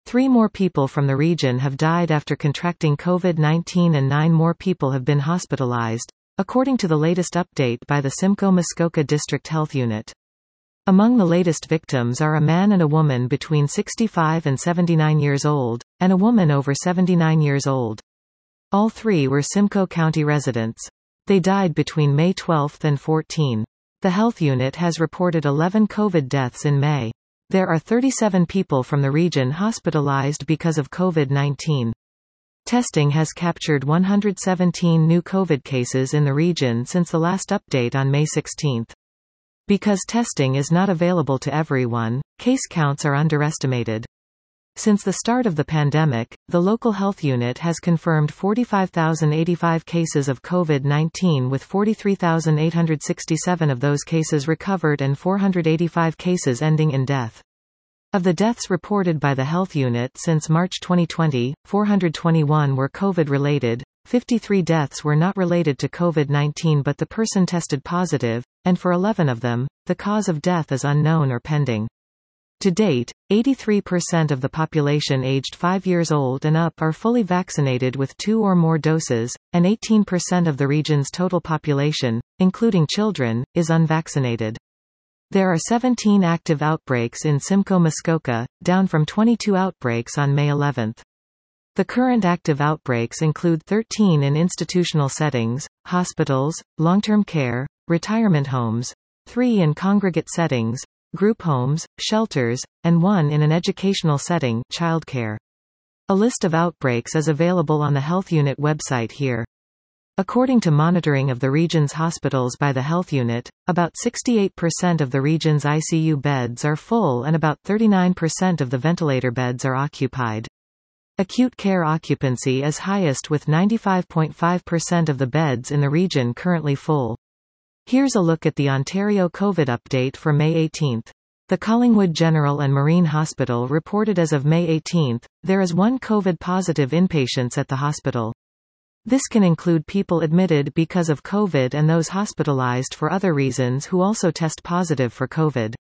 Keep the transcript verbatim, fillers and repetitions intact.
Three more people from the region have died after contracting COVID nineteen and nine more people have been hospitalized, according to the latest update by the Simcoe Muskoka District Health Unit. Among the latest victims are a man and a woman between sixty-five and seventy-nine years old, and a woman over seventy-nine years old. All three were Simcoe County residents. They died between May twelfth and fourteenth. The health unit has reported eleven COVID deaths in May. There are thirty-seven people from the region hospitalized because of COVID nineteen. Testing has captured one hundred seventeen new COVID cases in the region since the last update on May sixteenth. Because testing is not available to everyone, case counts are underestimated. Since the start of the pandemic, the local health unit has confirmed forty-five thousand eighty-five cases of COVID nineteen with forty-three thousand eight hundred sixty-seven of those cases recovered and four hundred eighty-five cases ending in death. Of the deaths reported by the health unit since March twenty twenty, four hundred twenty-one were COVID-related, fifty-three deaths were not related to COVID nineteen but the person tested positive, and for eleven of them, the cause of death is unknown or pending. To date, eighty-three percent of the population aged five years old and up are fully vaccinated with two or more doses, and eighteen percent of the region's total population, including children, is unvaccinated. There are seventeen active outbreaks in Simcoe Muskoka, down from twenty-two outbreaks on May eleventh. The current active outbreaks include thirteen in institutional settings, hospitals, long-term care, retirement homes, three in congregate settings, group homes, shelters, and one in an educational setting, childcare. A list of outbreaks is available on the health unit website here. According to monitoring of the region's hospitals by the health unit, about sixty-eight percent of the region's I C U beds are full and about thirty-nine percent of the ventilator beds are occupied. Acute care occupancy is highest with ninety-five point five percent of the beds in the region currently full. Here's a look at the Ontario COVID update for May eighteenth. The Collingwood General and Marine Hospital reported as of May eighteenth, there is one COVID-positive inpatients at the hospital. This can include people admitted because of COVID and those hospitalized for other reasons who also test positive for COVID.